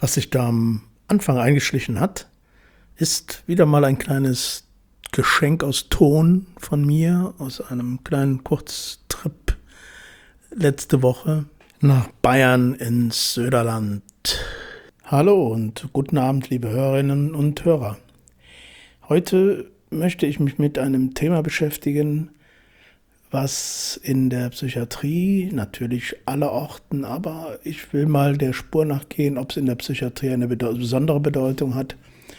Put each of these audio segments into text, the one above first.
Was sich da am Anfang eingeschlichen hat, ist wieder mal ein kleines Geschenk aus Ton von mir, aus einem kleinen Kurztrip letzte Woche nach Bayern ins Söderland. Hallo und guten Abend, liebe Hörerinnen und Hörer. Heute möchte ich mich mit einem Thema beschäftigen, was in der Psychiatrie, natürlich allerorten, aber ich will mal der Spur nachgehen, ob es in der Psychiatrie eine besondere Bedeutung hat.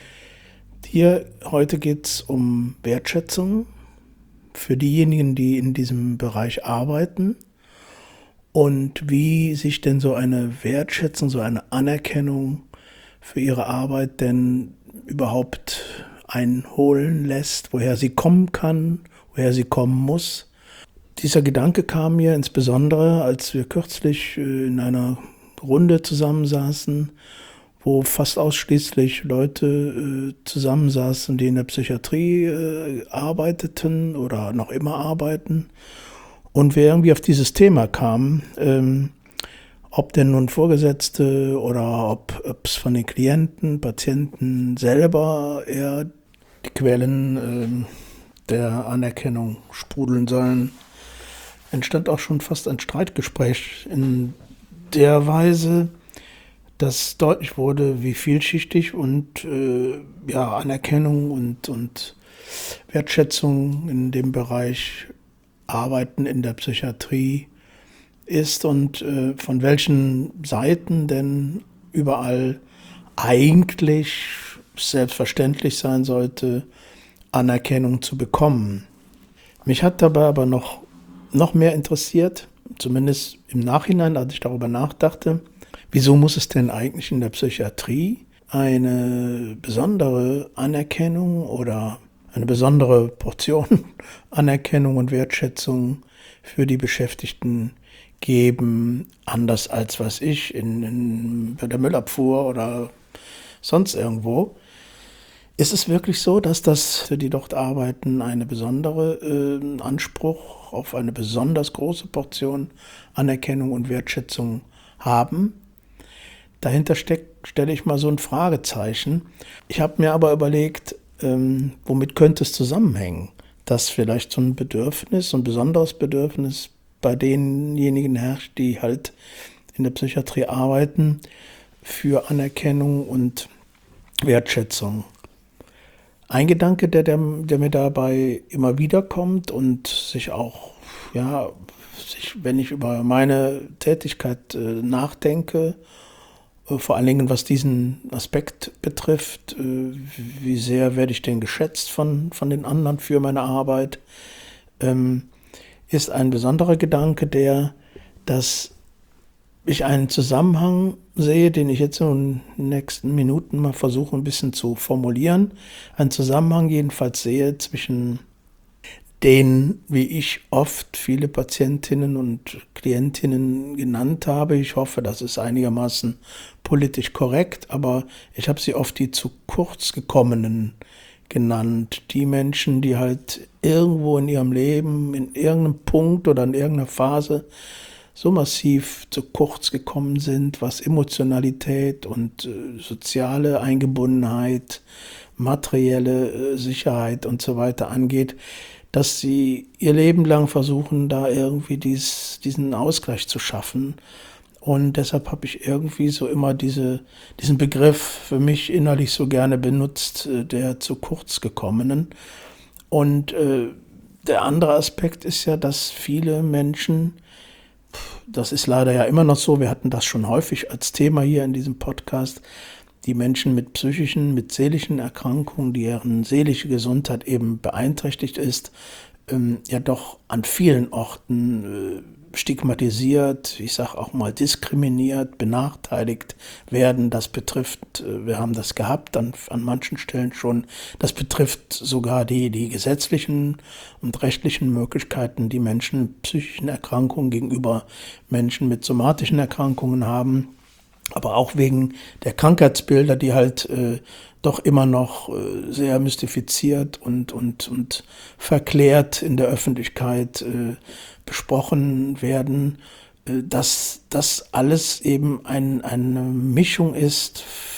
Heute geht es um Wertschätzung für diejenigen, die in diesem Bereich arbeiten und wie sich denn so eine Wertschätzung, so eine Anerkennung für ihre Arbeit denn überhaupt einholen lässt, woher sie kommen kann, woher sie kommen muss. Dieser Gedanke kam mir insbesondere, als wir kürzlich in einer Runde zusammensaßen, wo fast ausschließlich Leute zusammensaßen, die in der Psychiatrie arbeiteten oder noch immer arbeiten. Und wir irgendwie auf dieses Thema kamen, ob denn nun Vorgesetzte oder ob es von den Klienten, Patienten selber eher die Quellen der Anerkennung sprudeln sollen. Entstand auch schon fast ein Streitgespräch in der Weise, dass deutlich wurde, wie vielschichtig und Anerkennung und Wertschätzung in dem Bereich Arbeiten in der Psychiatrie ist und von welchen Seiten denn überall eigentlich selbstverständlich sein sollte, Anerkennung zu bekommen. Mich hat dabei aber noch mehr interessiert, zumindest im Nachhinein, als ich darüber nachdachte, wieso muss es denn eigentlich in der Psychiatrie eine besondere Anerkennung oder eine besondere Portion Anerkennung und Wertschätzung für die Beschäftigten geben, anders als bei der Müllabfuhr oder sonst irgendwo. Ist es wirklich so, dass die dort arbeiten, einen besonderen Anspruch auf eine besonders große Portion Anerkennung und Wertschätzung haben? Dahinter stelle ich mal so ein Fragezeichen. Ich habe mir aber überlegt, womit könnte es zusammenhängen, dass vielleicht so ein Bedürfnis, so ein besonderes Bedürfnis bei denjenigen herrscht, die halt in der Psychiatrie arbeiten, für Anerkennung und Wertschätzung. Ein Gedanke, der mir dabei immer wieder kommt und sich auch, wenn ich über meine Tätigkeit nachdenke, vor allen Dingen was diesen Aspekt betrifft, wie sehr werde ich denn geschätzt von den anderen für meine Arbeit, ist ein besonderer Gedanke dass ich einen Zusammenhang sehe, den ich jetzt in den nächsten Minuten mal versuche ein bisschen zu formulieren. Einen Zusammenhang jedenfalls sehe zwischen den, wie ich oft viele Patientinnen und Klientinnen genannt habe. Ich hoffe, das ist einigermaßen politisch korrekt, aber ich habe sie oft die zu kurz gekommenen genannt. Die Menschen, die halt irgendwo in ihrem Leben, in irgendeinem Punkt oder in irgendeiner Phase so massiv zu kurz gekommen sind, was Emotionalität und soziale Eingebundenheit, materielle Sicherheit und so weiter angeht, dass sie ihr Leben lang versuchen, da irgendwie diesen Ausgleich zu schaffen. Und deshalb habe ich irgendwie so immer diesen Begriff für mich innerlich so gerne benutzt, der zu kurz gekommenen. Und der andere Aspekt ist ja, dass viele Menschen, das ist leider ja immer noch so, wir hatten das schon häufig als Thema hier in diesem Podcast, die Menschen mit psychischen, mit seelischen Erkrankungen, deren seelische Gesundheit eben beeinträchtigt ist, ja doch an vielen Orten stigmatisiert, ich sage auch mal diskriminiert, benachteiligt werden. Das betrifft, wir haben das gehabt an manchen Stellen schon, das betrifft sogar die gesetzlichen und rechtlichen Möglichkeiten, die Menschen mit psychischen Erkrankungen gegenüber Menschen mit somatischen Erkrankungen haben. Aber auch wegen der Krankheitsbilder, die halt doch immer noch sehr mystifiziert und verklärt in der Öffentlichkeit besprochen werden, dass das alles eben eine Mischung ist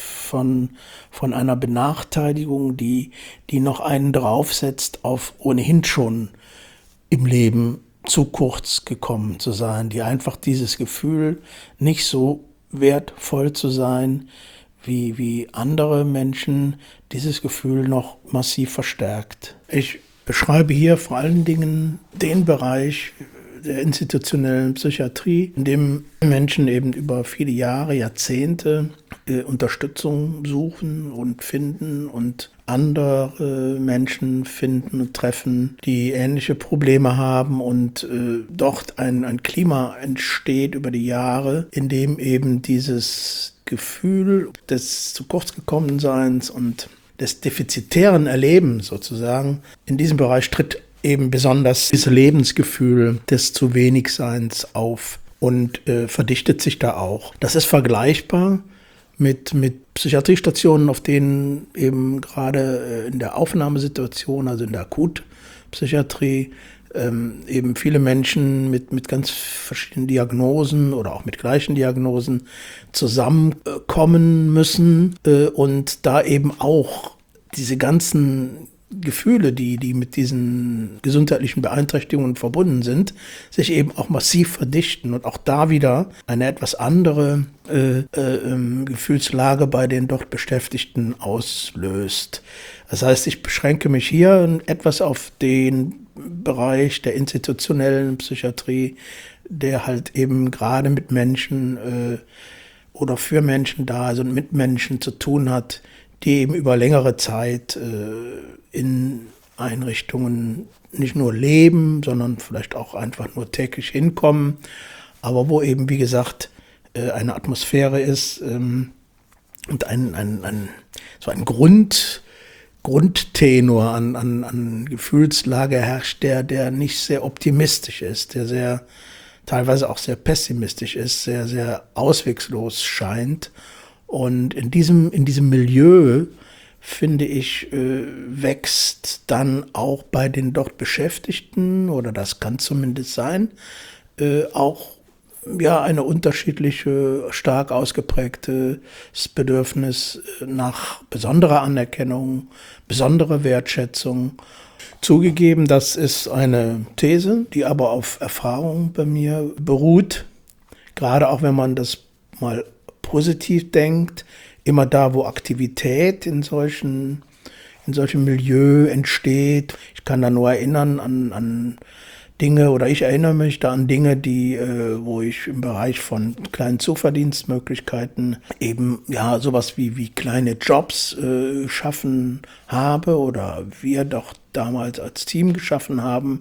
von einer Benachteiligung, die noch einen draufsetzt auf ohnehin schon im Leben zu kurz gekommen zu sein, die einfach dieses Gefühl, nicht so wertvoll zu sein wie andere Menschen, dieses Gefühl noch massiv verstärkt. Ich beschreibe hier vor allen Dingen den Bereich der institutionellen Psychiatrie, in dem Menschen eben über viele Jahre, Jahrzehnte Unterstützung suchen und finden und andere Menschen finden und treffen, die ähnliche Probleme haben und dort ein Klima entsteht über die Jahre, in dem eben dieses Gefühl des zu kurz gekommenen Seins und des defizitären Erlebens sozusagen in diesem Bereich tritt eben besonders dieses Lebensgefühl des zu wenig Seins auf und verdichtet sich da auch. Das ist vergleichbar mit Psychiatriestationen, auf denen eben gerade in der Aufnahmesituation, also in der Akutpsychiatrie, eben viele Menschen mit ganz verschiedenen Diagnosen oder auch mit gleichen Diagnosen zusammenkommen müssen und da eben auch diese ganzen Gefühle, die mit diesen gesundheitlichen Beeinträchtigungen verbunden sind, sich eben auch massiv verdichten und auch da wieder eine etwas andere Gefühlslage bei den dort Beschäftigten auslöst. Das heißt, ich beschränke mich hier etwas auf den Bereich der institutionellen Psychiatrie, der halt eben gerade mit Menschen oder für Menschen da, also mit Menschen zu tun hat, die eben über längere Zeit in Einrichtungen nicht nur leben, sondern vielleicht auch einfach nur täglich hinkommen, aber wo eben, wie gesagt, eine Atmosphäre ist und so ein Grundtenor an Gefühlslage herrscht, der nicht sehr optimistisch ist, der sehr teilweise auch sehr pessimistisch ist, sehr, sehr auswegslos scheint. Und in diesem Milieu, finde ich, wächst dann auch bei den dort Beschäftigten, oder das kann zumindest sein, auch ja eine unterschiedliche, stark ausgeprägtes Bedürfnis nach besonderer Anerkennung, besonderer Wertschätzung. Zugegeben, das ist eine These, die aber auf Erfahrung bei mir beruht, gerade auch wenn man das mal positiv denkt, immer da, wo Aktivität in solchem Milieu entsteht. Ich kann da nur erinnern an Dinge, oder ich erinnere mich da an Dinge, wo ich im Bereich von kleinen Zuverdienstmöglichkeiten eben ja sowas wie kleine Jobs geschaffen habe oder wir doch damals als Team geschaffen haben,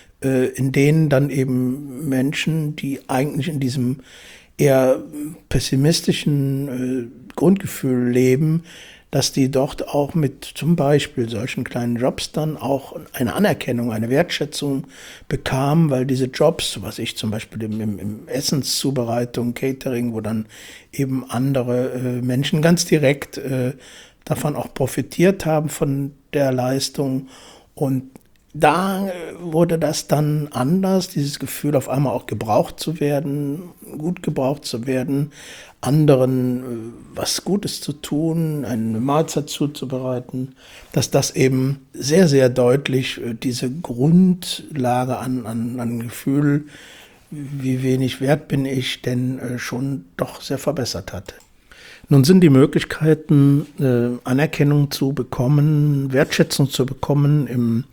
in denen dann eben Menschen, die eigentlich in diesem eher pessimistischen Grundgefühl leben, dass die dort auch mit zum Beispiel solchen kleinen Jobs dann auch eine Anerkennung, eine Wertschätzung bekamen, weil diese Jobs, was ich zum Beispiel im Essenszubereitung, Catering, wo dann eben andere Menschen ganz direkt davon auch profitiert haben von der Leistung. Und da wurde das dann anders, dieses Gefühl auf einmal auch gebraucht zu werden, gut gebraucht zu werden, anderen was Gutes zu tun, eine Mahlzeit zuzubereiten, dass das eben sehr, sehr deutlich diese Grundlage an Gefühl, wie wenig wert bin ich, denn schon doch sehr verbessert hat. Nun sind die Möglichkeiten, Anerkennung zu bekommen, Wertschätzung zu bekommen im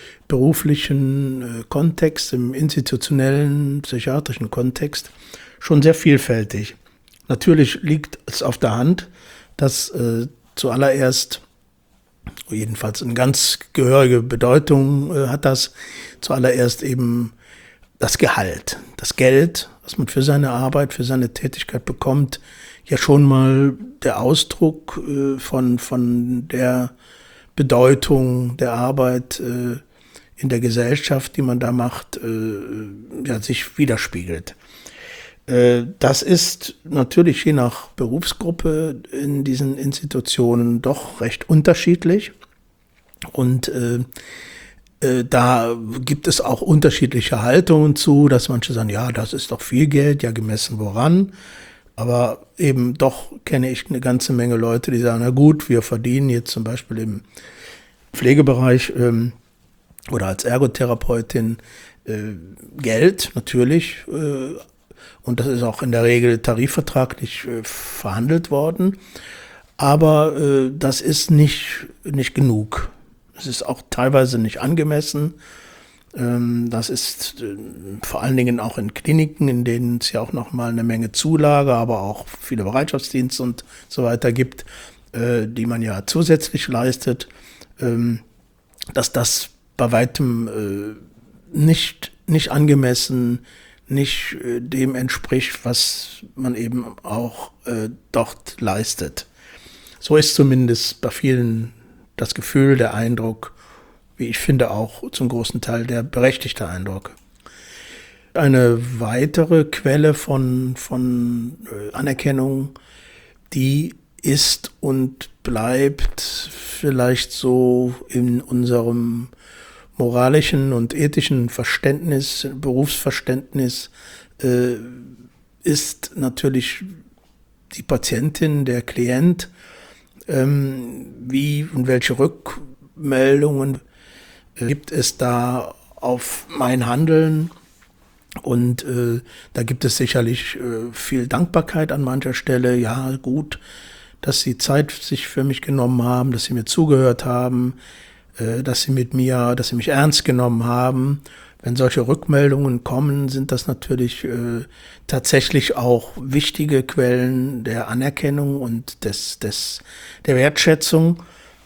beruflichen Kontext, im institutionellen, psychiatrischen Kontext schon sehr vielfältig. Natürlich liegt es auf der Hand, dass zuallererst, jedenfalls eine ganz gehörige Bedeutung hat das, zuallererst eben das Gehalt, das Geld, was man für seine Arbeit, für seine Tätigkeit bekommt, ja schon mal der Ausdruck von der Bedeutung der Arbeit in der Gesellschaft, die man da macht, sich widerspiegelt. Das ist natürlich je nach Berufsgruppe in diesen Institutionen doch recht unterschiedlich. Und Da gibt es auch unterschiedliche Haltungen zu, dass manche sagen, ja, das ist doch viel Geld, ja gemessen woran. Aber eben doch kenne ich eine ganze Menge Leute, die sagen, na gut, wir verdienen jetzt zum Beispiel im Pflegebereich oder als Ergotherapeutin Geld natürlich. Und das ist auch in der Regel tarifvertraglich verhandelt worden. Aber das ist nicht genug. Es ist auch teilweise nicht angemessen. Das ist vor allen Dingen auch in Kliniken, in denen es ja auch nochmal eine Menge Zulage, aber auch viele Bereitschaftsdienste und so weiter gibt, die man ja zusätzlich leistet, dass das bei weitem nicht angemessen, nicht dem entspricht, was man eben auch dort leistet. So ist zumindest bei vielen das Gefühl, der Eindruck, wie ich finde auch zum großen Teil der berechtigte Eindruck. Eine weitere Quelle von Anerkennung, die ist und bleibt vielleicht so in unserem moralischen und ethischen Verständnis, Berufsverständnis, ist natürlich die Patientin, der Klient, wie und welche Rückmeldungen gibt es da auf mein Handeln. Und da gibt es sicherlich viel Dankbarkeit an mancher Stelle. Ja, gut, dass Sie Zeit sich für mich genommen haben, dass Sie mir zugehört haben, dass Sie mich ernst genommen haben. Wenn solche Rückmeldungen kommen, sind das natürlich tatsächlich auch wichtige Quellen der Anerkennung und der Wertschätzung.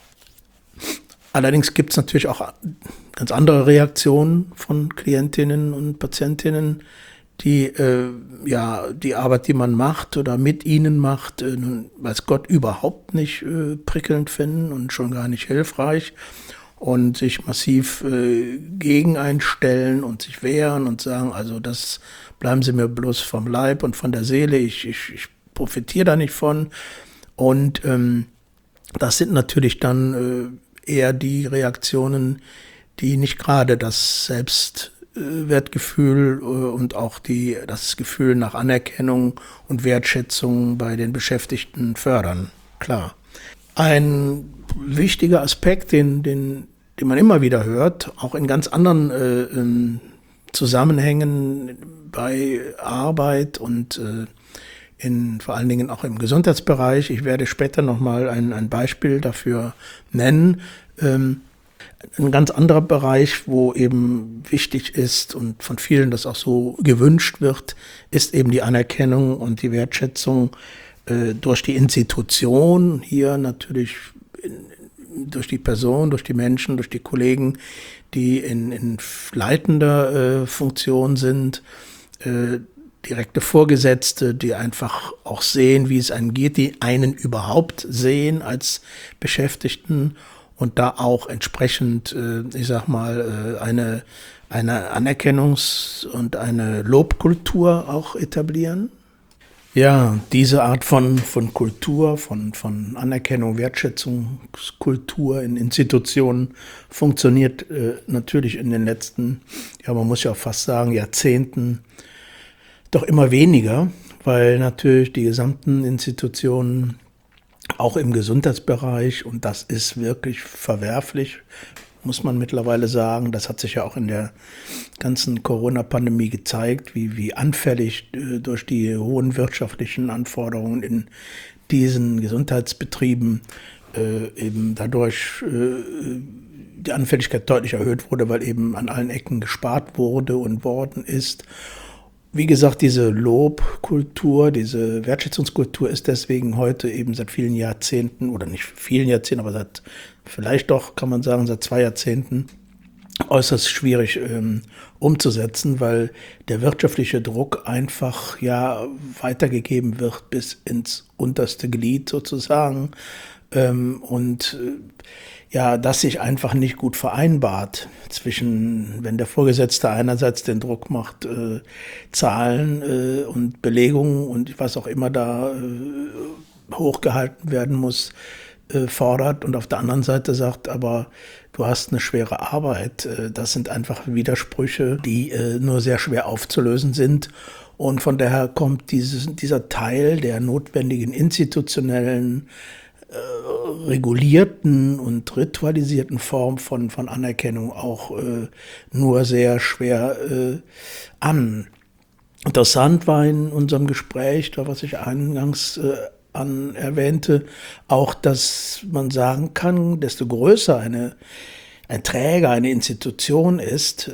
Allerdings gibt es natürlich auch ganz andere Reaktionen von Klientinnen und Patientinnen, die die Arbeit, die man macht oder mit ihnen macht, weiß Gott überhaupt nicht prickelnd finden und schon gar nicht hilfreich und sich massiv gegen einstellen und sich wehren und sagen, also das bleiben Sie mir bloß vom Leib und von der Seele, ich profitiere da nicht von. Und das sind natürlich dann eher die Reaktionen, die nicht gerade das Selbstwertgefühl und auch das Gefühl nach Anerkennung und Wertschätzung bei den Beschäftigten fördern. Klar. Ein wichtiger Aspekt, den man immer wieder hört, auch in ganz anderen Zusammenhängen bei Arbeit und vor allen Dingen auch im Gesundheitsbereich. Ich werde später nochmal ein Beispiel dafür nennen. Ein ganz anderer Bereich, wo eben wichtig ist und von vielen das auch so gewünscht wird, ist eben die Anerkennung und die Wertschätzung durch die Institution, hier natürlich durch die Person, durch die Menschen, durch die Kollegen, die in leitender Funktion sind, direkte Vorgesetzte, die einfach auch sehen, wie es einem geht, die einen überhaupt sehen als Beschäftigten und da auch entsprechend, eine Anerkennungs- und eine Lobkultur auch etablieren. Ja, diese Art von Kultur, von Anerkennung, Wertschätzungskultur in Institutionen funktioniert natürlich in den letzten, man muss ja auch fast sagen, Jahrzehnten doch immer weniger, weil natürlich die gesamten Institutionen auch im Gesundheitsbereich, und das ist wirklich verwerflich, muss man mittlerweile sagen, das hat sich ja auch in der ganzen Corona-Pandemie gezeigt, wie anfällig durch die hohen wirtschaftlichen Anforderungen in diesen Gesundheitsbetrieben eben dadurch die Anfälligkeit deutlich erhöht wurde, weil eben an allen Ecken gespart wurde und worden ist. Wie gesagt, diese Lobkultur, diese Wertschätzungskultur ist deswegen heute eben seit vielen Jahrzehnten, oder nicht vielen Jahrzehnten, aber vielleicht doch, kann man sagen, seit 2 Jahrzehnten äußerst schwierig umzusetzen, weil der wirtschaftliche Druck einfach weitergegeben wird bis ins unterste Glied sozusagen das sich einfach nicht gut vereinbart zwischen, wenn der Vorgesetzte einerseits den Druck macht, Zahlen und Belegungen und was auch immer da hochgehalten werden muss, fordert und auf der anderen Seite sagt, aber du hast eine schwere Arbeit. Das sind einfach Widersprüche, die nur sehr schwer aufzulösen sind. Und von daher kommt dieser Teil der notwendigen institutionellen, regulierten und ritualisierten Form von Anerkennung auch nur sehr schwer an. Interessant war in unserem Gespräch, da was ich eingangs erwähnte, auch, dass man sagen kann, desto größer ein Träger, eine Institution ist,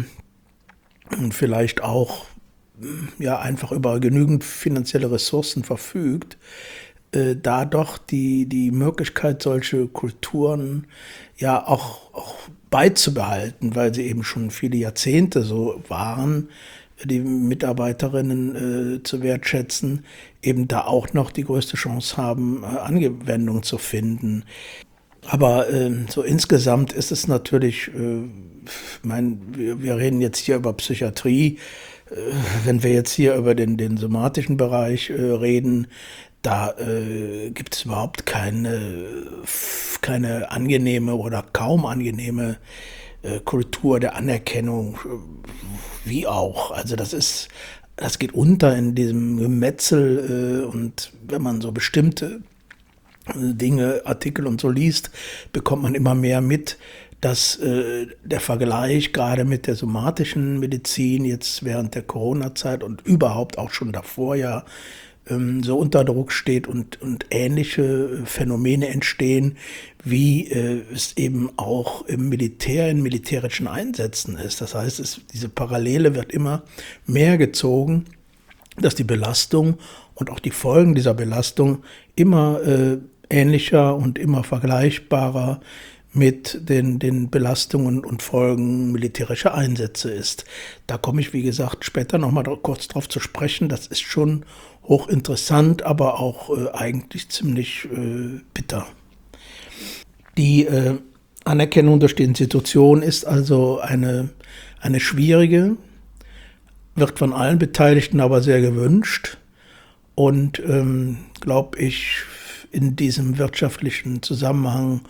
und vielleicht auch ja einfach über genügend finanzielle Ressourcen verfügt, da doch die Möglichkeit, solche Kulturen ja auch beizubehalten, weil sie eben schon viele Jahrzehnte so waren, die Mitarbeiterinnen zu wertschätzen, eben da auch noch die größte Chance haben, Anwendung zu finden. Aber so insgesamt ist es natürlich, wir reden jetzt hier über Psychiatrie, wenn wir jetzt hier über den somatischen Bereich reden, da gibt es überhaupt keine angenehme oder kaum angenehme Kultur der Anerkennung, wie auch. Also das geht unter in diesem Gemetzel und wenn man so bestimmte Dinge, Artikel und so liest, bekommt man immer mehr mit, dass der Vergleich gerade mit der somatischen Medizin jetzt während der Corona-Zeit und überhaupt auch schon davor ja so unter Druck steht und ähnliche Phänomene entstehen, wie es eben auch im Militär, in militärischen Einsätzen ist. Das heißt, diese Parallele wird immer mehr gezogen, dass die Belastung und auch die Folgen dieser Belastung immer ähnlicher und immer vergleichbarer mit den Belastungen und Folgen militärischer Einsätze ist. Da komme ich, wie gesagt, später nochmal kurz drauf zu sprechen. Das ist schon hochinteressant, aber auch eigentlich ziemlich bitter. Die Anerkennung durch die Institution ist also eine schwierige, wird von allen Beteiligten aber sehr gewünscht und, glaube ich, in diesem wirtschaftlichen Zusammenhang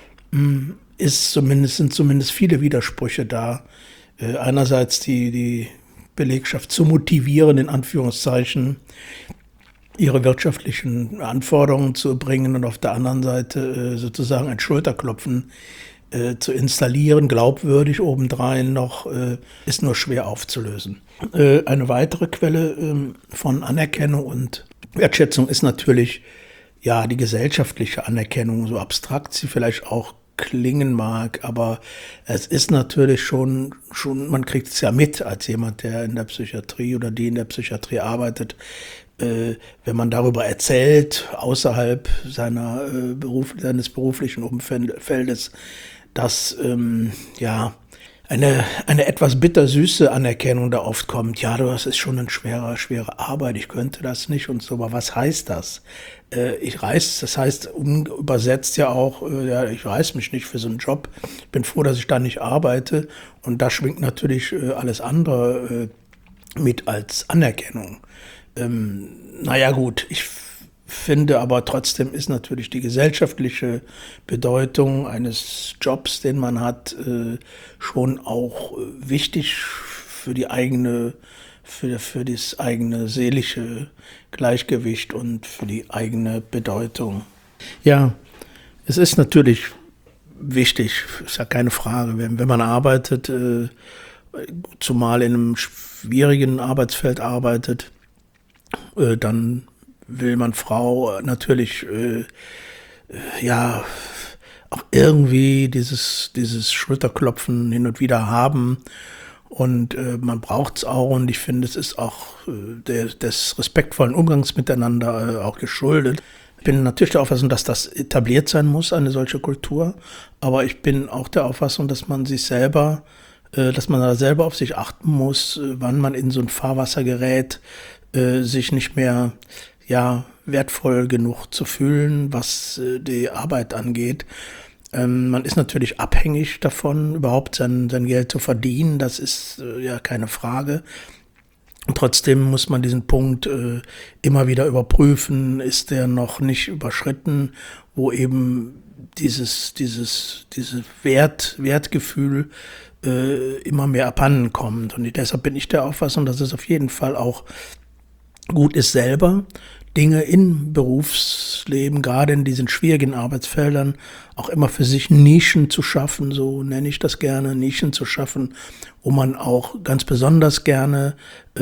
sind zumindest viele Widersprüche da. Einerseits die Belegschaft zu motivieren, in Anführungszeichen, ihre wirtschaftlichen Anforderungen zu bringen und auf der anderen Seite sozusagen ein Schulterklopfen zu installieren, glaubwürdig obendrein noch, ist nur schwer aufzulösen. Eine weitere Quelle von Anerkennung und Wertschätzung ist natürlich ja die gesellschaftliche Anerkennung, so abstrakt sie vielleicht auch klingen mag, aber es ist natürlich schon, man kriegt es ja mit als jemand, der in der Psychiatrie oder die in der Psychiatrie arbeitet, wenn man darüber erzählt, außerhalb seines beruflichen Umfeldes, dass ja eine etwas bittersüße Anerkennung da oft kommt. Ja, das ist schon eine schwere Arbeit, ich könnte das nicht und so, aber was heißt das? Das heißt übersetzt ja auch, ja, ich reiß mich nicht für so einen Job, ich bin froh, dass ich da nicht arbeite und da schwingt natürlich alles andere mit als Anerkennung. Naja gut, ich finde aber trotzdem ist natürlich die gesellschaftliche Bedeutung eines Jobs, den man hat, schon auch wichtig für die eigene, für das eigene seelische Gleichgewicht und für die eigene Bedeutung. Ja, es ist natürlich wichtig, ist ja keine Frage, wenn man arbeitet, zumal in einem schwierigen Arbeitsfeld arbeitet, dann will man Frau natürlich ja auch irgendwie dieses Schulterklopfen hin und wieder haben und man braucht es auch und ich finde, es ist auch des respektvollen Umgangs miteinander auch geschuldet. Ich bin natürlich der Auffassung, dass das etabliert sein muss, eine solche Kultur, aber ich bin auch der Auffassung, dass man da selber auf sich achten muss, wann man in so ein Fahrwasser gerät, sich nicht mehr wertvoll genug zu fühlen, was die Arbeit angeht. Man ist natürlich abhängig davon, überhaupt sein Geld zu verdienen, das ist ja keine Frage. Und trotzdem muss man diesen Punkt immer wieder überprüfen, ist der noch nicht überschritten, wo eben dieses Wertgefühl immer mehr abhanden kommt. Und deshalb bin ich der Auffassung, dass es auf jeden Fall auch gut ist, selber Dinge im Berufsleben, gerade in diesen schwierigen Arbeitsfeldern, auch immer für sich Nischen zu schaffen, so nenne ich das gerne, Nischen zu schaffen, wo man auch ganz besonders gerne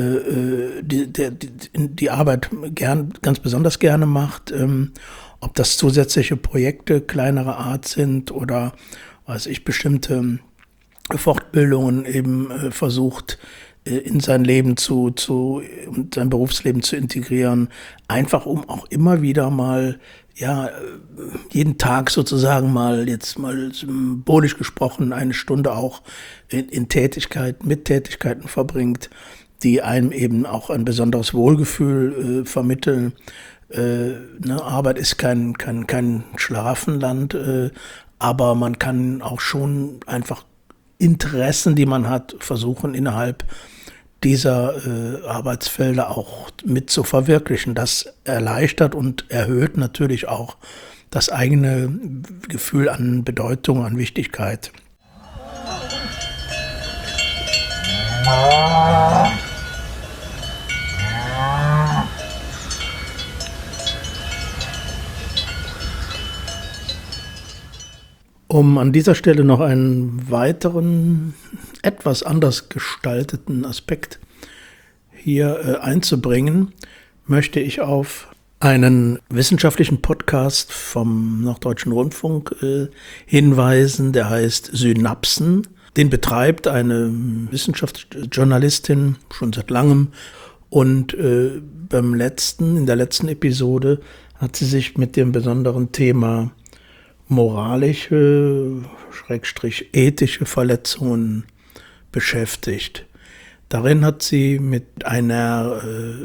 die Arbeit ganz besonders gerne macht, ob das zusätzliche Projekte kleinerer Art sind oder bestimmte Fortbildungen eben versucht in sein Leben und sein Berufsleben zu integrieren, einfach um auch immer wieder mal, jeden Tag sozusagen jetzt mal symbolisch gesprochen, eine Stunde auch mit Tätigkeiten verbringt, die einem eben auch ein besonderes Wohlgefühl vermitteln. Arbeit ist kein Schlaraffenland, aber man kann auch schon einfach Interessen, die man hat, versuchen innerhalb dieser Arbeitsfelder auch mit zu verwirklichen. Das erleichtert und erhöht natürlich auch das eigene Gefühl an Bedeutung, an Wichtigkeit. Um an dieser Stelle noch einen weiteren, etwas anders gestalteten Aspekt hier einzubringen, möchte ich auf einen wissenschaftlichen Podcast vom Norddeutschen Rundfunk hinweisen, der heißt Synapsen. Den betreibt eine Wissenschaftsjournalistin schon seit langem und in der letzten Episode hat sie sich mit dem besonderen Thema moralische, ethische Verletzungen beschäftigt. Darin hat sie mit einer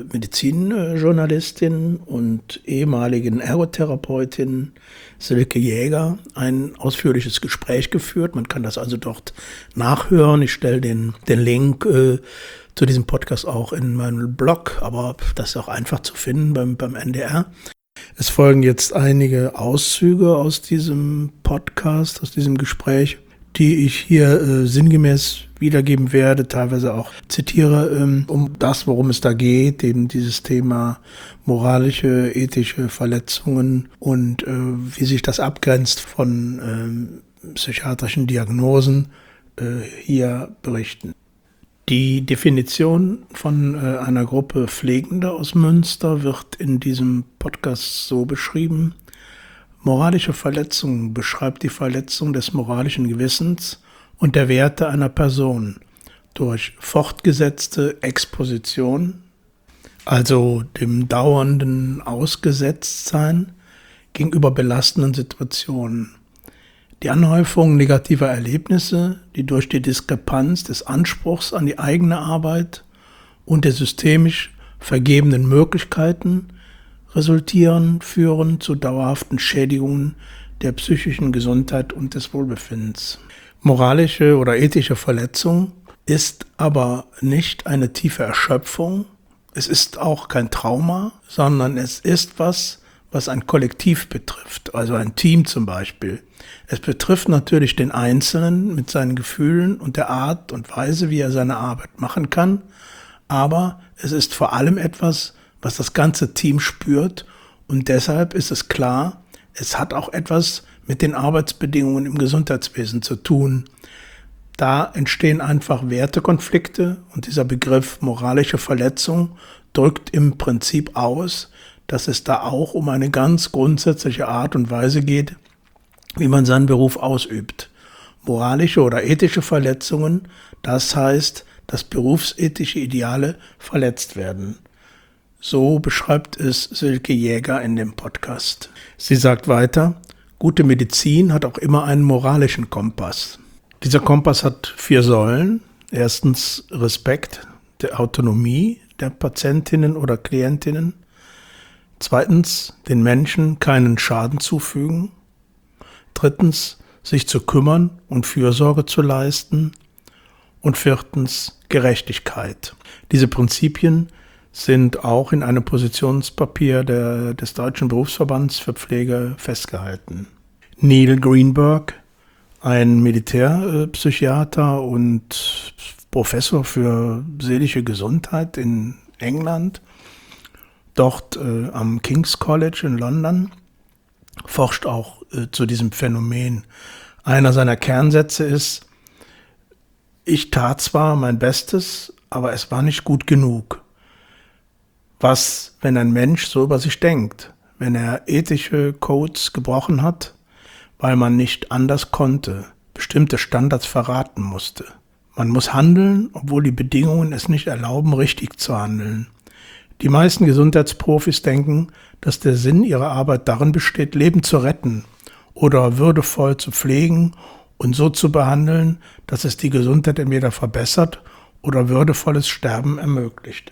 Medizinjournalistin und ehemaligen Ergotherapeutin Silke Jäger ein ausführliches Gespräch geführt. Man kann das also dort nachhören. Ich stelle den Link zu diesem Podcast auch in meinen Blog, aber das ist auch einfach zu finden beim NDR. Es folgen jetzt einige Auszüge aus diesem Podcast, aus diesem Gespräch, die ich hier sinngemäß wiedergeben werde, teilweise auch zitiere, um das, worum es da geht, eben dieses Thema moralische, ethische Verletzungen und wie sich das abgrenzt von psychiatrischen Diagnosen, hier berichten. Die Definition von einer Gruppe Pflegender aus Münster wird in diesem Podcast so beschrieben: Moralische Verletzung beschreibt die Verletzung des moralischen Gewissens und der Werte einer Person durch fortgesetzte Exposition, also dem dauernden Ausgesetztsein gegenüber belastenden Situationen. Die Anhäufung negativer Erlebnisse, die durch die Diskrepanz des Anspruchs an die eigene Arbeit und der systemisch vergebenen Möglichkeiten resultieren, führen zu dauerhaften Schädigungen der psychischen Gesundheit und des Wohlbefindens. Moralische oder ethische Verletzung ist aber nicht eine tiefe Erschöpfung, es ist auch kein Trauma, sondern es ist was ein Kollektiv betrifft, also ein Team zum Beispiel. Es betrifft natürlich den Einzelnen mit seinen Gefühlen und der Art und Weise, wie er seine Arbeit machen kann, aber es ist vor allem etwas, was das ganze Team spürt und deshalb ist es klar, es hat auch etwas mit den Arbeitsbedingungen im Gesundheitswesen zu tun. Da entstehen einfach Wertekonflikte und dieser Begriff moralische Verletzung drückt im Prinzip aus, dass es da auch um eine ganz grundsätzliche Art und Weise geht, wie man seinen Beruf ausübt. Moralische oder ethische Verletzungen, das heißt, dass berufsethische Ideale verletzt werden. So beschreibt es Silke Jäger in dem Podcast. Sie sagt weiter, gute Medizin hat auch immer einen moralischen Kompass. Dieser Kompass hat 4 Säulen. Erstens Respekt der Autonomie der Patientinnen oder Klientinnen. Zweitens, den Menschen keinen Schaden zufügen. Drittens, sich zu kümmern und Fürsorge zu leisten. und viertens Gerechtigkeit. Diese Prinzipien sind auch in einem Positionspapier des Deutschen Berufsverbands für Pflege festgehalten. Neil Greenberg, ein Militärpsychiater und Professor für seelische Gesundheit in England, dort am King's College in London, forscht auch zu diesem Phänomen. Einer seiner Kernsätze ist: Ich tat zwar mein Bestes, aber es war nicht gut genug. Was, wenn ein Mensch so über sich denkt, wenn er ethische Codes gebrochen hat, weil man nicht anders konnte, bestimmte Standards verraten musste? Man muss handeln, obwohl die Bedingungen es nicht erlauben, richtig zu handeln. Die meisten Gesundheitsprofis denken, dass der Sinn ihrer Arbeit darin besteht, Leben zu retten oder würdevoll zu pflegen und so zu behandeln, dass es die Gesundheit entweder verbessert oder würdevolles Sterben ermöglicht.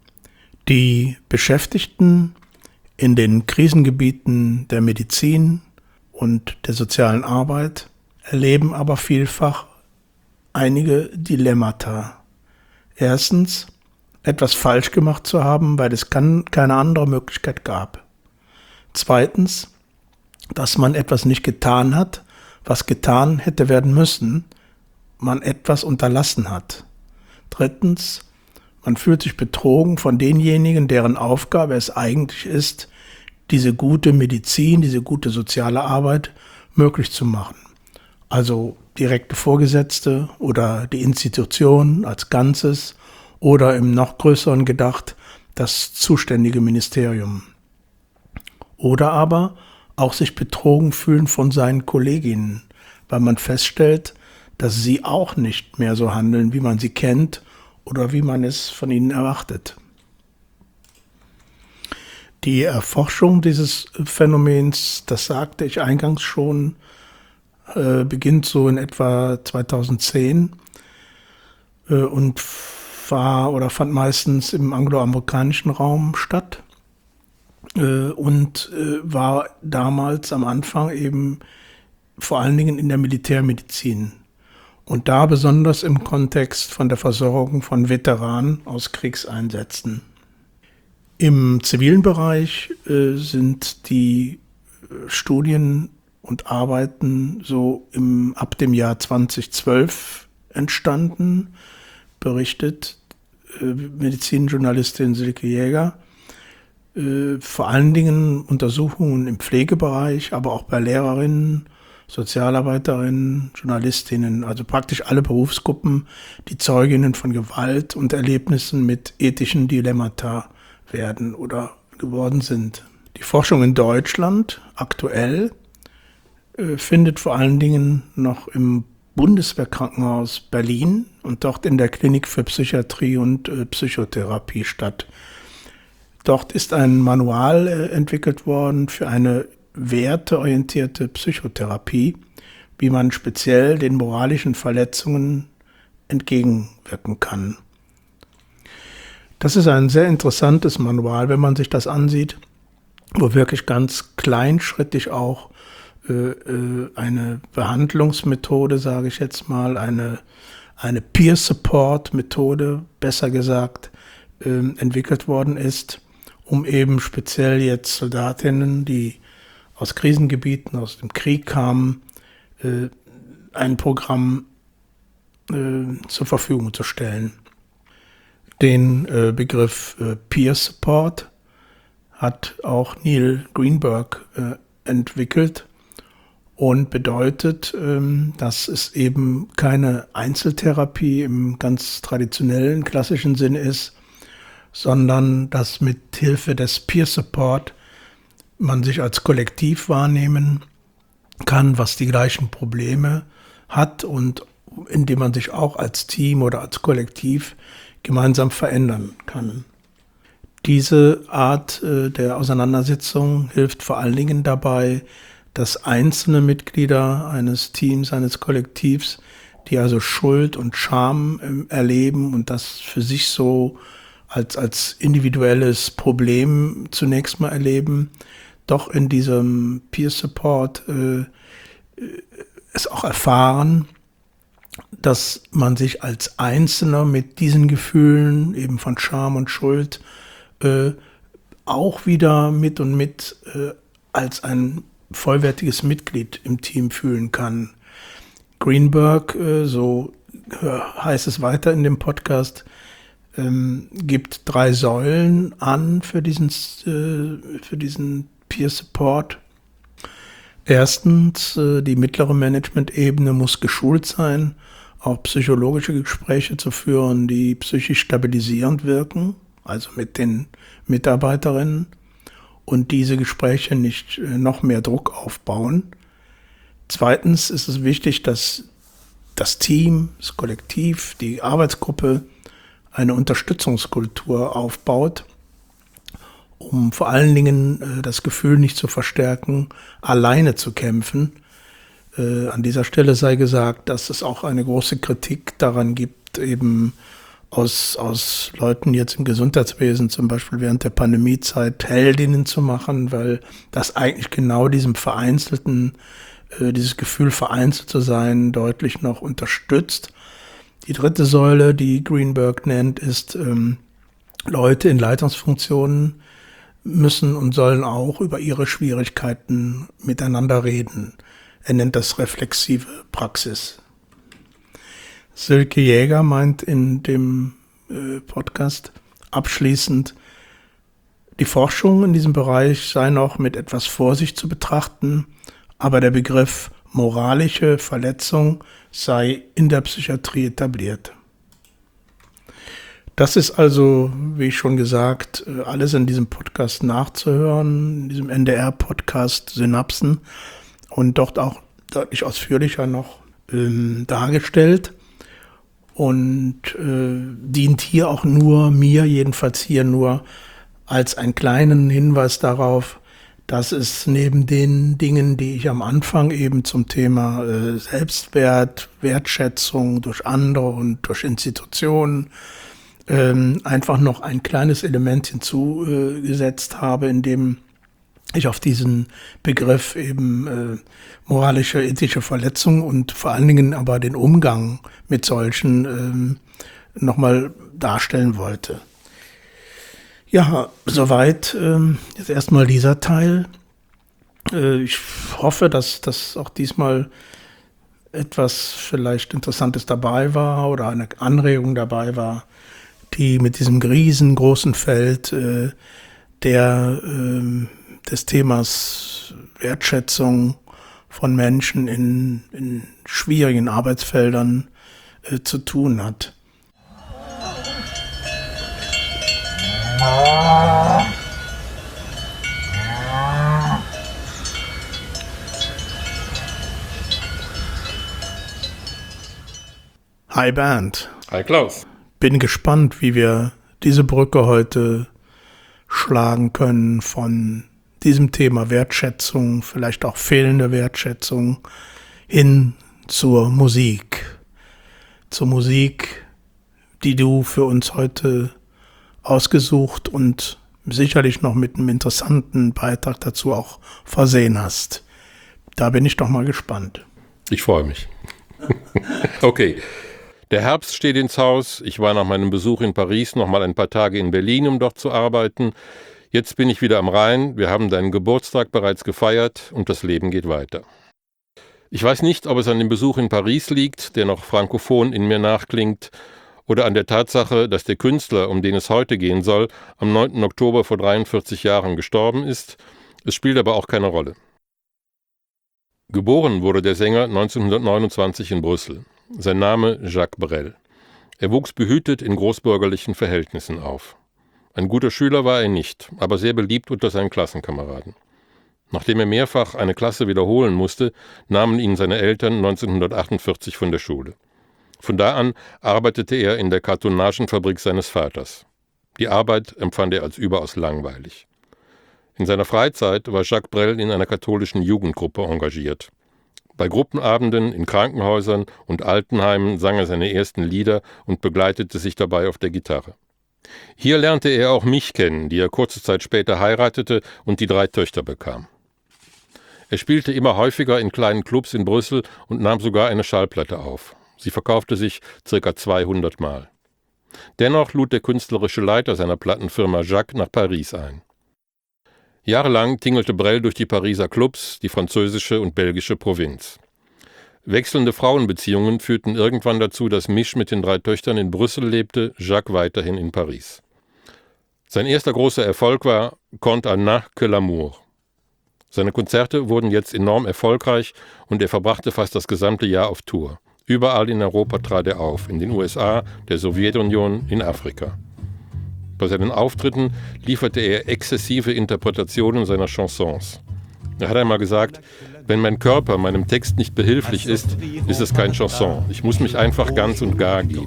Die Beschäftigten in den Krisengebieten der Medizin und der sozialen Arbeit erleben aber vielfach einige Dilemmata. Erstens, etwas falsch gemacht zu haben, weil es keine andere Möglichkeit gab. Zweitens, dass man etwas nicht getan hat, was getan hätte werden müssen, man etwas unterlassen hat. Drittens, man fühlt sich betrogen von denjenigen, deren Aufgabe es eigentlich ist, diese gute Medizin, diese gute soziale Arbeit möglich zu machen. Also direkte Vorgesetzte oder die Institution als Ganzes oder im noch größeren gedacht das zuständige Ministerium. Oder aber auch sich betrogen fühlen von seinen Kolleginnen, weil man feststellt, dass sie auch nicht mehr so handeln, wie man sie kennt oder wie man es von ihnen erwartet. Die Erforschung dieses Phänomens, das sagte ich eingangs schon, beginnt so in etwa 2010 und fand meistens im angloamerikanischen Raum statt und war damals am Anfang eben vor allen Dingen in der Militärmedizin und da besonders im Kontext von der Versorgung von Veteranen aus Kriegseinsätzen. Im zivilen Bereich sind die Studien und Arbeiten so ab dem Jahr 2012 entstanden, berichtet Medizinjournalistin Silke Jäger. Vor allen Dingen Untersuchungen im Pflegebereich, aber auch bei Lehrerinnen, Sozialarbeiterinnen, Journalistinnen, also praktisch alle Berufsgruppen, die Zeuginnen von Gewalt und Erlebnissen mit ethischen Dilemmata werden oder geworden sind. Die Forschung in Deutschland aktuell findet vor allen Dingen noch im Bundeswehrkrankenhaus Berlin und dort in der Klinik für Psychiatrie und Psychotherapie statt. Dort ist ein Manual entwickelt worden für eine werteorientierte Psychotherapie, wie man speziell den moralischen Verletzungen entgegenwirken kann. Das ist ein sehr interessantes Manual, wenn man sich das ansieht, wo wirklich ganz kleinschrittig auch eine Behandlungsmethode, sage ich jetzt mal, eine Peer-Support-Methode, besser gesagt, entwickelt worden ist, um eben speziell jetzt Soldatinnen, die aus Krisengebieten, aus dem Krieg kamen, ein Programm zur Verfügung zu stellen. Den Begriff Peer Support hat auch Neil Greenberg entwickelt und bedeutet, dass es eben keine Einzeltherapie im ganz traditionellen, klassischen Sinne ist, sondern dass mit Hilfe des Peer Support man sich als Kollektiv wahrnehmen kann, was die gleichen Probleme hat und indem man sich auch als Team oder als Kollektiv gemeinsam verändern kann. Diese Art der Auseinandersetzung hilft vor allen Dingen dabei, dass einzelne Mitglieder eines Teams, eines Kollektivs, die also Schuld und Scham erleben und das für sich so als individuelles Problem zunächst mal erleben, doch in diesem Peer Support es auch erfahren, dass man sich als Einzelner mit diesen Gefühlen eben von Scham und Schuld auch wieder mit als ein vollwertiges Mitglied im Team fühlen kann. Greenberg, so heißt es weiter in dem Podcast, gibt 3 Säulen an für diesen Peer Support. Erstens, die mittlere Management-Ebene muss geschult sein, auch psychologische Gespräche zu führen, die psychisch stabilisierend wirken, also mit den Mitarbeiterinnen, und diese Gespräche nicht noch mehr Druck aufbauen. Zweitens ist es wichtig, dass das Team, das Kollektiv, die Arbeitsgruppe eine Unterstützungskultur aufbaut, um vor allen Dingen das Gefühl nicht zu verstärken, alleine zu kämpfen. An dieser Stelle sei gesagt, dass es auch eine große Kritik daran gibt, eben aus Leuten jetzt im Gesundheitswesen zum Beispiel während der Pandemiezeit Heldinnen zu machen, weil das eigentlich genau dieses Gefühl, vereinzelt zu sein, deutlich noch unterstützt. Die dritte Säule, die Greenberg nennt, ist, Leute in Leitungsfunktionen müssen und sollen auch über ihre Schwierigkeiten miteinander reden. Er nennt das reflexive Praxis. Silke Jäger meint in dem Podcast abschließend, die Forschung in diesem Bereich sei noch mit etwas Vorsicht zu betrachten, aber der Begriff moralische Verletzung sei in der Psychiatrie etabliert. Das ist also, wie ich schon gesagt, alles in diesem Podcast nachzuhören, in diesem NDR-Podcast Synapsen und dort auch deutlich ausführlicher noch dargestellt und dient hier auch mir jedenfalls hier nur als einen kleinen Hinweis darauf, dass es neben den Dingen, die ich am Anfang eben zum Thema Selbstwert, Wertschätzung durch andere und durch Institutionen einfach noch ein kleines Element hinzugesetzt habe, in dem ich auf diesen Begriff eben moralische, ethische Verletzung und vor allen Dingen aber den Umgang mit solchen nochmal darstellen wollte. Ja, soweit jetzt erstmal dieser Teil. Ich hoffe, dass auch diesmal etwas vielleicht Interessantes dabei war oder eine Anregung dabei war, die mit diesem riesengroßen Feld des Themas Wertschätzung von Menschen in schwierigen Arbeitsfeldern zu tun hat. Hi Bernd. Hi Klaus. Bin gespannt, wie wir diese Brücke heute schlagen können von diesem Thema Wertschätzung, vielleicht auch fehlende Wertschätzung, hin zur Musik. Zur Musik, die du für uns heute ausgesucht und sicherlich noch mit einem interessanten Beitrag dazu auch versehen hast. Da bin ich doch mal gespannt. Ich freue mich. Okay. Der Herbst steht ins Haus. Ich war nach meinem Besuch in Paris noch mal ein paar Tage in Berlin, um dort zu arbeiten. Jetzt bin ich wieder am Rhein. Wir haben deinen Geburtstag bereits gefeiert und das Leben geht weiter. Ich weiß nicht, ob es an dem Besuch in Paris liegt, der noch frankophon in mir nachklingt, oder an der Tatsache, dass der Künstler, um den es heute gehen soll, am 9. Oktober vor 43 Jahren gestorben ist. Es spielt aber auch keine Rolle. Geboren wurde der Sänger 1929 in Brüssel. Sein Name Jacques Brel. Er wuchs behütet in großbürgerlichen Verhältnissen auf. Ein guter Schüler war er nicht, aber sehr beliebt unter seinen Klassenkameraden. Nachdem er mehrfach eine Klasse wiederholen musste, nahmen ihn seine Eltern 1948 von der Schule. Von da an arbeitete er in der Kartonagenfabrik seines Vaters. Die Arbeit empfand er als überaus langweilig. In seiner Freizeit war Jacques Brel in einer katholischen Jugendgruppe engagiert. Bei Gruppenabenden in Krankenhäusern und Altenheimen sang er seine ersten Lieder und begleitete sich dabei auf der Gitarre. Hier lernte er auch mich kennen, die er kurze Zeit später heiratete und die 3 Töchter bekam. Er spielte immer häufiger in kleinen Clubs in Brüssel und nahm sogar eine Schallplatte auf. Sie verkaufte sich ca. 200 Mal. Dennoch lud der künstlerische Leiter seiner Plattenfirma Jacques nach Paris ein. Jahrelang tingelte Brel durch die Pariser Clubs, die französische und belgische Provinz. Wechselnde Frauenbeziehungen führten irgendwann dazu, dass Mich mit den 3 Töchtern in Brüssel lebte, Jacques weiterhin in Paris. Sein erster großer Erfolg war Quand on n'a que l'amour. Seine Konzerte wurden jetzt enorm erfolgreich und er verbrachte fast das gesamte Jahr auf Tour. Überall in Europa trat er auf, in den USA, der Sowjetunion, in Afrika. Bei seinen Auftritten lieferte er exzessive Interpretationen seiner Chansons. Er hat einmal gesagt, wenn mein Körper meinem Text nicht behilflich ist, ist es kein Chanson. Ich muss mich einfach ganz und gar geben.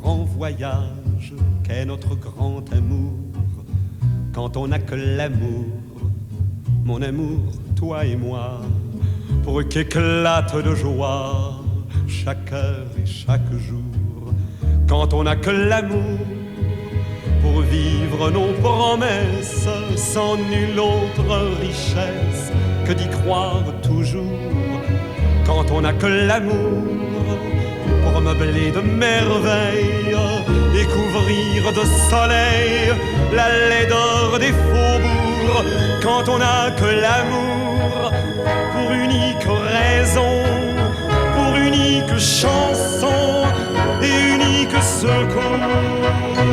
Quand on n'a que l'amour, mon amour, toi et moi, pour qu'éclate de joie chaque heure et chaque jour. Quand on n'a que l'amour, pour vivre nos promesses, sans nulle autre richesse que d'y croire toujours. Quand on n'a que l'amour, pour meubler de merveilles et couvrir de soleil la laideur des faubourgs. Quand on n'a que l'amour pour unique raison, pour unique chanson et unique secours.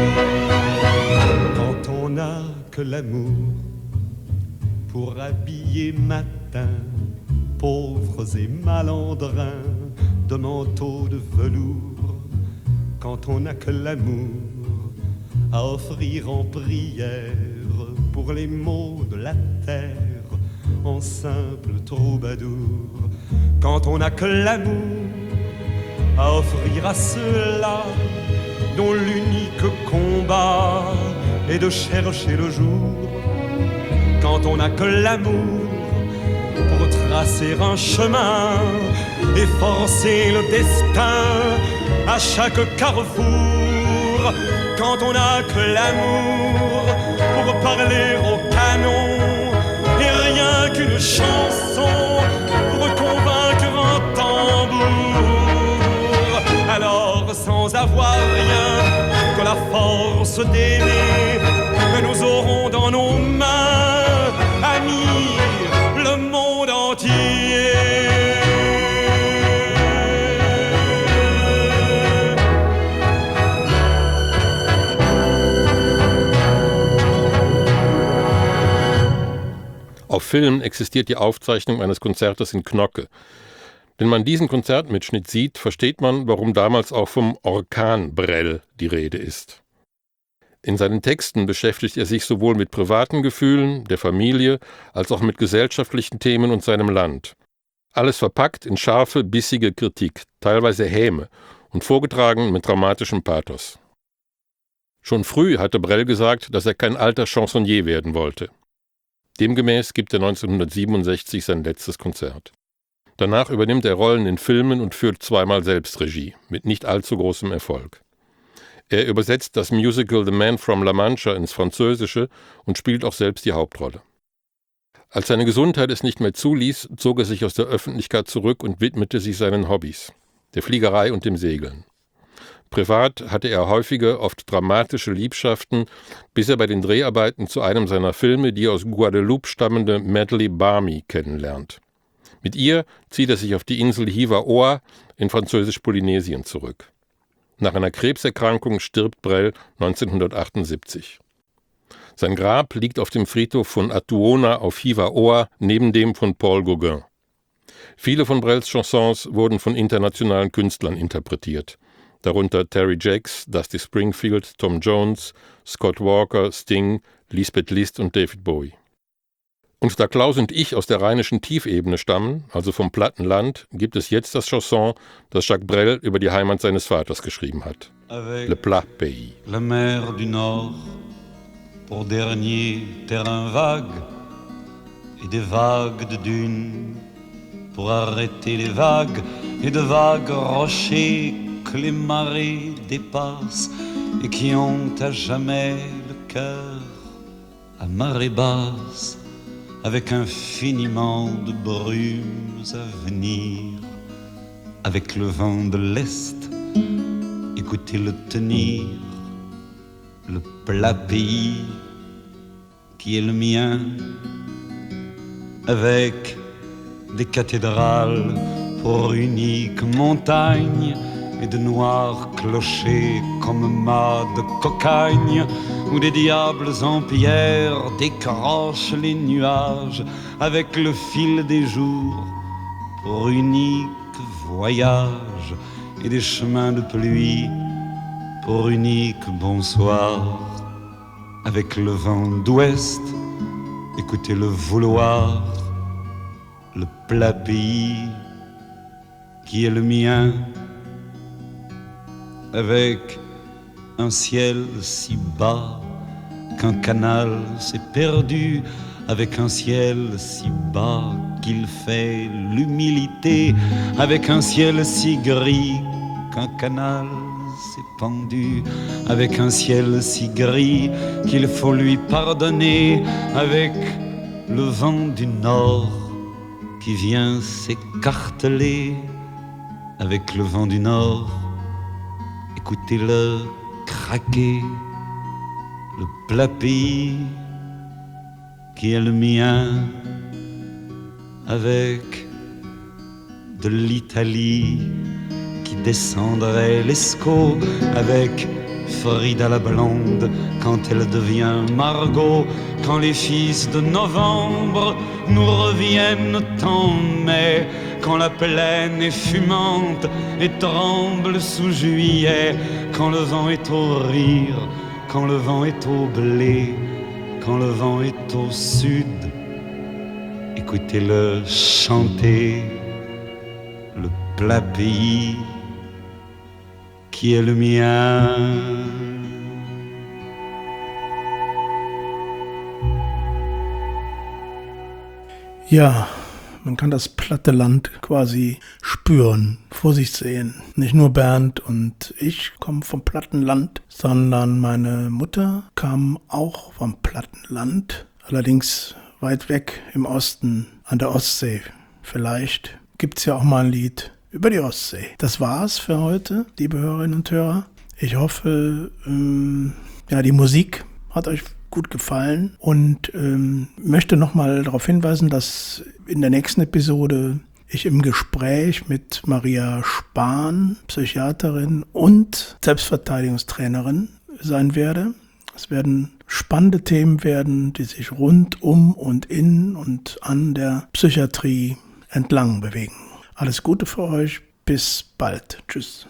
Quand on n'a que l'amour pour habiller matin pauvres et malandrins de manteaux de velours. Quand on n'a que l'amour à offrir en prière pour les maux de la terre en simple troubadour. Quand on n'a que l'amour à offrir à ceux-là dont l'unique combat est de chercher le jour. Quand on n'a que l'amour pour tracer un chemin et forcer le destin à chaque carrefour. Quand on n'a que l'amour pour parler au canon et rien qu'une chanson pour convaincre un tambour. Alors sans avoir rien que la force d'aimer, nous aurons dans nos mains, amis, le monde entier. Auf Film existiert die Aufzeichnung eines Konzertes in Knocke. Wenn man diesen Konzertmitschnitt sieht, versteht man, warum damals auch vom Orkan Brel die Rede ist. In seinen Texten beschäftigt er sich sowohl mit privaten Gefühlen, der Familie, als auch mit gesellschaftlichen Themen und seinem Land. Alles verpackt in scharfe, bissige Kritik, teilweise Häme und vorgetragen mit dramatischem Pathos. Schon früh hatte Brel gesagt, dass er kein alter Chansonnier werden wollte. Demgemäß gibt er 1967 sein letztes Konzert. Danach übernimmt er Rollen in Filmen und führt zweimal Selbstregie, mit nicht allzu großem Erfolg. Er übersetzt das Musical The Man from La Mancha ins Französische und spielt auch selbst die Hauptrolle. Als seine Gesundheit es nicht mehr zuließ, zog er sich aus der Öffentlichkeit zurück und widmete sich seinen Hobbys, der Fliegerei und dem Segeln. Privat hatte er häufige, oft dramatische Liebschaften, bis er bei den Dreharbeiten zu einem seiner Filme die aus Guadeloupe stammende Madeleine Barmy kennenlernt. Mit ihr zieht er sich auf die Insel Hiva-Oa in Französisch-Polynesien zurück. Nach einer Krebserkrankung stirbt Brel 1978. Sein Grab liegt auf dem Friedhof von Atuona auf Hiva-Oa neben dem von Paul Gauguin. Viele von Brels Chansons wurden von internationalen Künstlern interpretiert, darunter Terry Jacks, Dusty Springfield, Tom Jones, Scott Walker, Sting, Lisbeth List und David Bowie. Und da Klaus und ich aus der rheinischen Tiefebene stammen, also vom platten Land, gibt es jetzt das Chanson, das Jacques Brel über die Heimat seines Vaters geschrieben hat. Le Plat Pays. La mer du Nord, pour dernier terrain vague, et des vagues de dunes, pour arrêter les vagues, et de vagues rochers que les marées dépassent, et qui ont à jamais le cœur à marée basse. Avec infiniment de brumes à venir, avec le vent de l'Est écoutez-le tenir, le plat pays qui est le mien, avec des cathédrales pour unique montagne et de noirs clochers comme mâts de cocagne, où des diables en pierre décrochent les nuages avec le fil des jours pour unique voyage, et des chemins de pluie pour unique bonsoir. Avec le vent d'ouest, écoutez le vouloir, le plat pays qui est le mien, avec un ciel si bas qu'un canal s'est perdu, avec un ciel si bas qu'il fait l'humilité, avec un ciel si gris qu'un canal s'est pendu, avec un ciel si gris qu'il faut lui pardonner, avec le vent du nord qui vient s'écarteler, avec le vent du nord, écoutez-le craquer, le plat pays qui est le mien, avec de l'Italie qui descendrait l'Escaut, avec Frida la blonde quand elle devient Margot, quand les fils de novembre nous reviennent en mai, quand la plaine est fumante et tremble sous juillet, quand le vent est au rire, quand le vent est au blé, quand le vent est au sud, écoutez-le chanter, le plat pays qui est le mien. Ja, man kann das platte Land quasi spüren, vor sich sehen. Nicht nur Bernd und ich kommen vom platten Land, sondern meine Mutter kam auch vom platten Land, allerdings weit weg im Osten an der Ostsee. Vielleicht gibt's ja auch mal ein Lied über die Ostsee. Das war's für heute, liebe Hörerinnen und Hörer. Ich hoffe, die Musik hat euch gut gefallen und möchte nochmal darauf hinweisen, dass in der nächsten Episode ich im Gespräch mit Maria Spahn, Psychiaterin und Selbstverteidigungstrainerin sein werde. Es werden spannende Themen werden, die sich rund um und in und an der Psychiatrie entlang bewegen. Alles Gute für euch, bis bald. Tschüss.